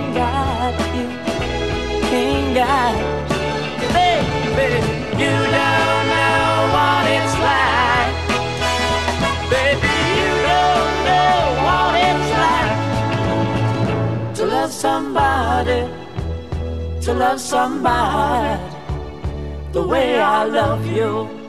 got you, ain't got you, baby. You don't know what it's like, baby. You don't know what it's like to love somebody, to love somebody the way I love you.